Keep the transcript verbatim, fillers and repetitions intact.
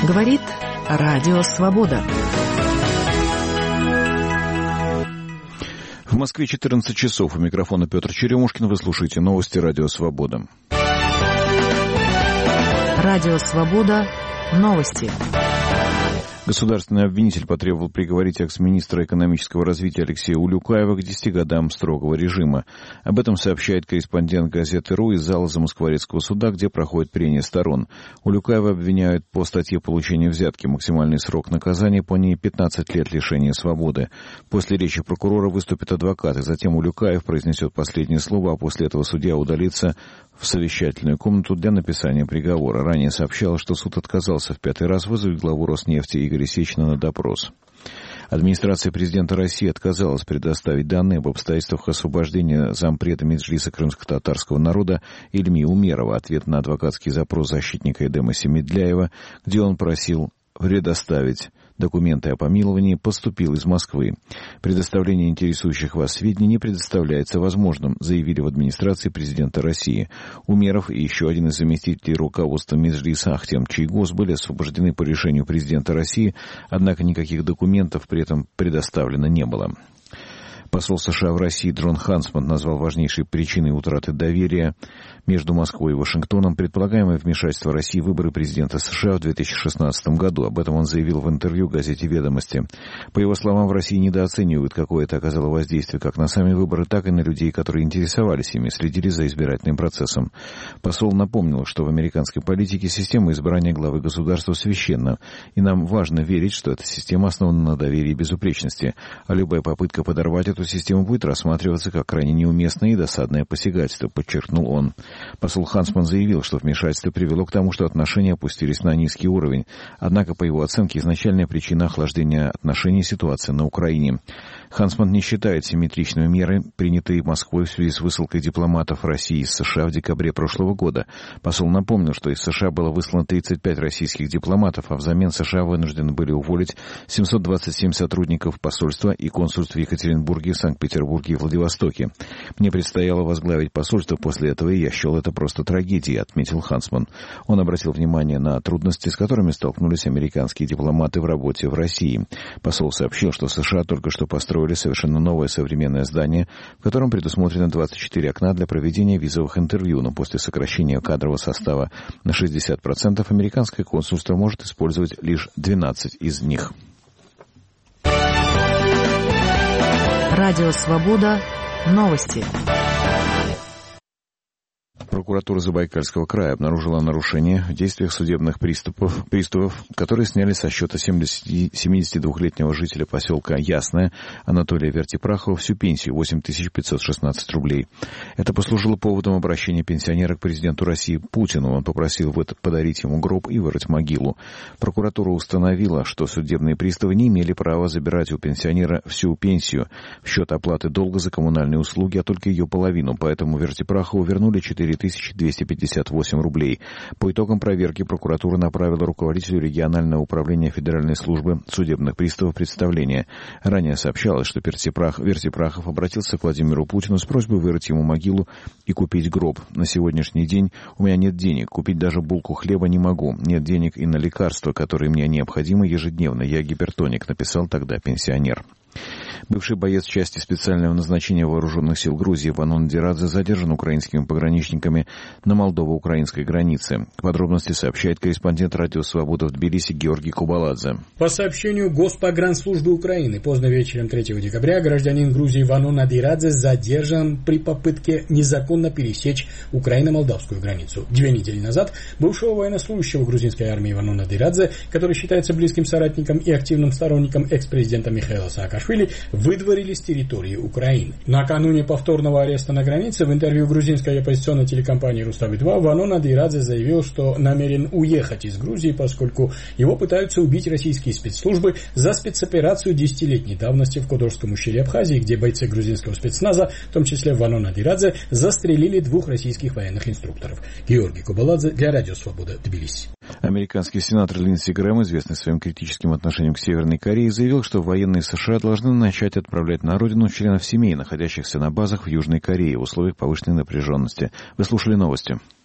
Говорит Радио Свобода. В Москве четырнадцать часов. У микрофона Петр Черемушкин. Вы слушаете новости Радио Свобода. Радио Свобода. Новости. Государственный обвинитель потребовал приговорить экс-министра экономического развития Алексея Улюкаева к десяти годам строгого режима. Об этом сообщает корреспондент газеты «РУ» из зала Замоскворецкого суда, где проходит прения сторон. Улюкаева обвиняют по статье получения взятки. Максимальный срок наказания по ней пятнадцать лет лишения свободы. После речи прокурора выступит адвокат, и затем Улюкаев произнесет последнее слово, а после этого судья удалится в совещательную комнату для написания приговора. Ранее сообщалось, что суд отказался в пятый раз вызвать главу Роснефти Игоря Сечина на допрос. Администрация президента России отказалась предоставить данные об обстоятельствах освобождения зампреда Меджлиса крымско-татарского народа Ильми Умерова. Ответ на адвокатский запрос защитника Эдема Семедляева, где он просил предоставить документы о помиловании, поступил из Москвы. Предоставление интересующих вас сведений не предоставляется возможным, заявили в администрации президента России. Умеров и еще один из заместителей руководства Меджлиса Ахтем Чийгоз были освобождены по решению президента России, однако никаких документов при этом предоставлено не было. Посол США в России Джон Хансман назвал важнейшей причиной утраты доверия между Москвой и Вашингтоном предполагаемое вмешательство России в выборы президента США в две тысячи шестнадцатом году. Об этом он заявил в интервью газете «Ведомости». По его словам, в России недооценивают, какое это оказало воздействие как на сами выборы, так и на людей, которые интересовались ими, следили за избирательным процессом. Посол напомнил, что в американской политике система избрания главы государства священна, и нам важно верить, что эта система основана на доверии и безупречности, а любая попытка подорвать эту систему будет рассматриваться как крайне неуместное и досадное посягательство, подчеркнул он. Посол Хансман заявил, что вмешательство привело к тому, что отношения опустились на низкий уровень. Однако, по его оценке, изначальная причина охлаждения отношений — ситуация на Украине. Хансман не считает симметричными меры, принятые Москвой в связи с высылкой дипломатов России из США в декабре прошлого года. Посол напомнил, что из США было выслано тридцать пять российских дипломатов, а взамен США вынуждены были уволить семьсот двадцать семь сотрудников посольства и консульств в Екатеринбурге, Санкт-Петербурге и Владивостоке. Мне предстояло возглавить посольство после этого, и я счел это просто трагедией, отметил Хансман. Он обратил внимание на трудности, с которыми столкнулись американские дипломаты в работе в России. Посол сообщил, что США только что построили совершенно новое современное здание, в котором предусмотрено двадцать четыре окна для проведения визовых интервью, но после сокращения кадрового состава на шестьдесят процентов американское консульство может использовать лишь двенадцать из них. Радио Свобода. Новости. Прокуратура Забайкальского края обнаружила нарушение в действиях судебных приступов, приставов, которые сняли со счета семидесятидвухлетнего жителя поселка Ясное Анатолия Вертипрахова всю пенсию — восемь тысяч пятьсот шестнадцать рублей. Это послужило поводом обращения пенсионера к президенту России Путину. Он попросил подарить ему гроб и вырыть могилу. Прокуратура установила, что судебные приставы не имели права забирать у пенсионера всю пенсию в счет оплаты долга за коммунальные услуги, а только ее половину. Поэтому Вертипрахову вернули четыре тысячи двести пятьдесят восемь рублей. По итогам проверки прокуратура направила руководителю регионального управления Федеральной службы судебных приставов представление. Ранее сообщалось, что Вертипрах, Вертипрахов обратился к Владимиру Путину с просьбой вырыть ему могилу и купить гроб. На сегодняшний день у меня нет денег, купить даже булку хлеба не могу. Нет денег и на лекарства, которые мне необходимы ежедневно. Я гипертоник, написал тогда пенсионер. Бывший боец части специального назначения вооруженных сил Грузии Ванон Дирадзе задержан украинскими пограничниками на молдово-украинской границе. Подробности сообщает корреспондент Радио Свобода в Тбилиси Георгий Кубаладзе. По сообщению Госпогранслужбы Украины, поздно вечером третьего декабря гражданин Грузии Ванон Дирадзе задержан при попытке незаконно пересечь Украино-молдавскую границу. Две недели назад бывшего военнослужащего грузинской армии Ванона Дирадзе, который считается близким соратником и активным сторонником экс-президента Михаила Саакашвили, выдворили с территории Украины. Накануне повторного ареста на границе в интервью грузинской оппозиционной телекомпании Рустави-два Ванон Дирадзе заявил, что намерен уехать из Грузии, поскольку его пытаются убить российские спецслужбы за спецоперацию десятилетней давности в Кодорском ущелье Абхазии, где бойцы грузинского спецназа, в том числе Ванон Дирадзе, застрелили двух российских военных инструкторов. Георгий Кубаладзе для Радио Свобода, Тбилиси. Американский сенатор Линдси Грэм, известный своим критическим отношением к Северной Корее, заявил, что военные США должны начать отправлять на родину членов семей, находящихся на базах в Южной Корее в условиях повышенной напряженности. Вы слушали новости.